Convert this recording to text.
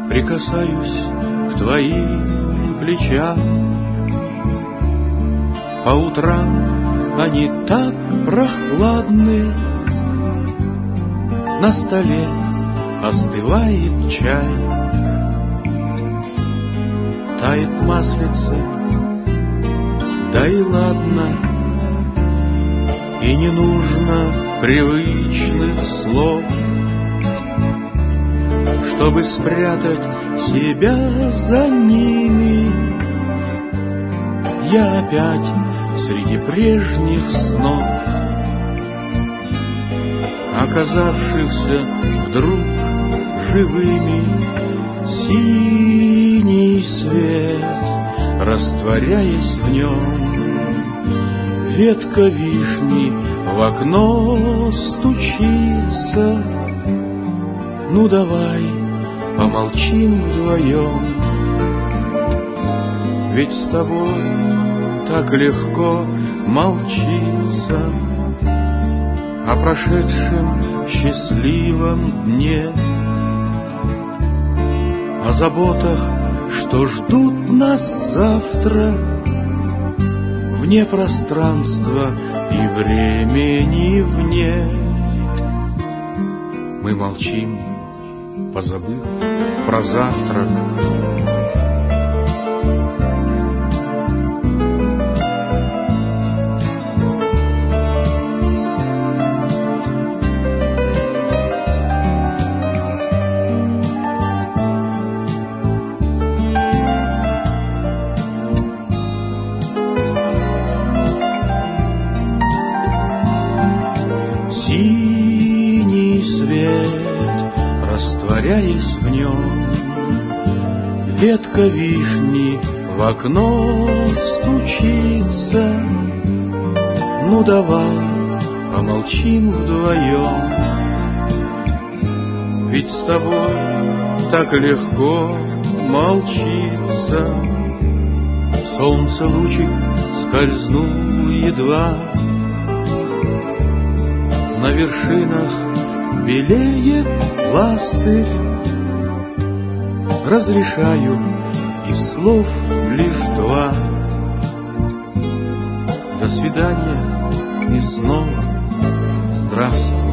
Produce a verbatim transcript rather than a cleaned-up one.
прикасаюсь к твоим плечам. По утрам они так прохладны, на столе остывает чай, тает маслице, да и ладно, и не нужно привычных слов, чтобы спрятать себя за ними. Я опять среди прежних снов, оказавшихся вдруг живыми. Синий свет, растворяясь в нем, ветка вишни в окно стучится. Ну давай помолчим вдвоем, ведь с тобой так легко молчится о прошедшем счастливом дне, о заботах, что ждут нас завтра, вне пространства и времени вне. Мы молчим, позабыв про завтрак. Синий свет, растворяясь в нем, ветка вишни в окно стучится. Ну давай помолчим вдвоем, ведь с тобой так легко молчится. Солнце лучик скользнул едва, на вершинах белеет пластырь. Разрешаю из слов лишь два: до свидания и снова здравствуй.